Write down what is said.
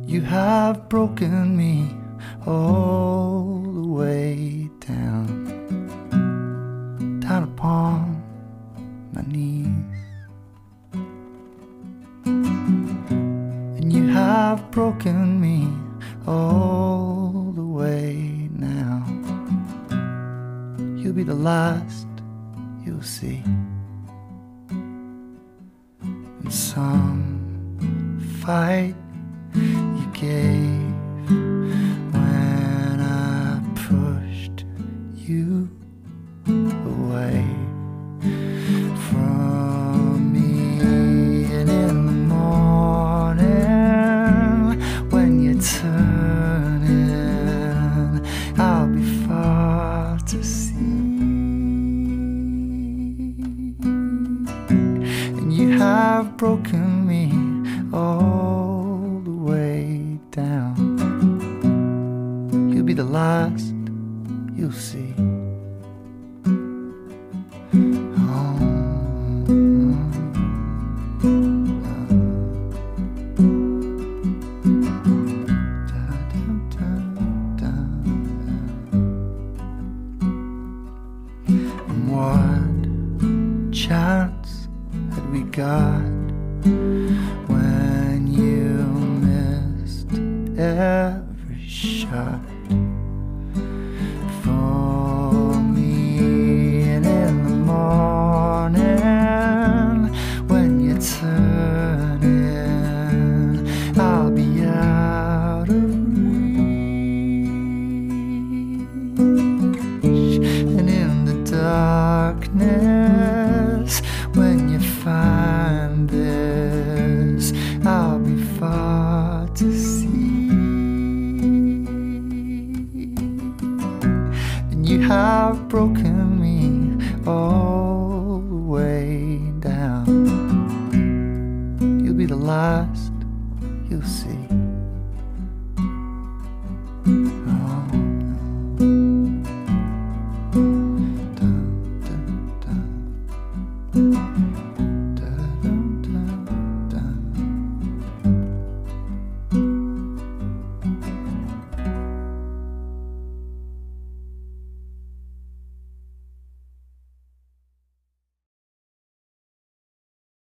You have broken me all the way down, down upon my knees. And you have broken me all the way now. You'll be the last you'll see. And some fight you gave when I pushed you away from me. And in the morning when you turn in, I'll be far to see. And you have broken me all the way down. You'll be the last you'll see. And what chance had we got when you missed every shot for me? And in the morning when you turn in, I'll be out of reach. And in the darkness when you find this, I'll be far to see. And you have broken me all the way down. You'll be the last you'll see.